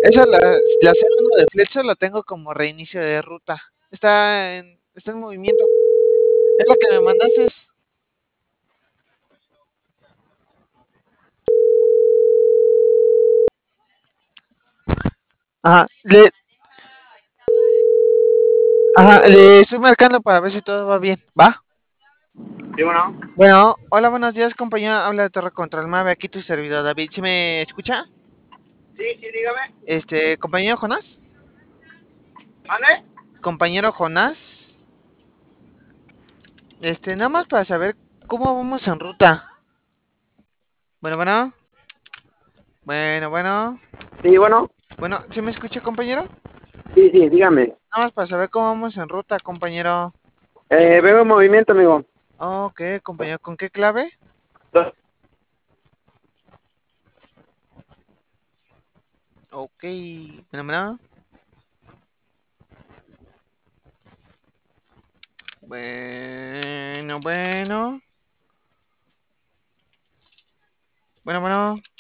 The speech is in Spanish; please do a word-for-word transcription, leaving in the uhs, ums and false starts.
Esa la, la cero uno de Fletcher la tengo como reinicio de ruta. Está en, está en movimiento. Es la que me mandaste. Ajá, le, ajá, le estoy marcando para ver si todo va bien. ¿Va? Sí, bueno. Bueno, hola, buenos días, compañero. Habla de Torre Control Mave. Aquí tu servidor, David. ¿Sí me escucha? Sí, sí, dígame. Este, compañero Jonás. ¿Mande? Compañero Jonás. Este, nada más para saber cómo vamos en ruta. Bueno, bueno. Bueno, bueno. Sí, bueno. Bueno, ¿sí me escucha, compañero? Sí, sí, dígame. Nada más para saber cómo vamos en ruta, compañero. Eh, veo en movimiento, amigo. Ok, compañero, ¿con qué clave? Ok, bueno, bueno. Bueno, bueno. Bueno, bueno.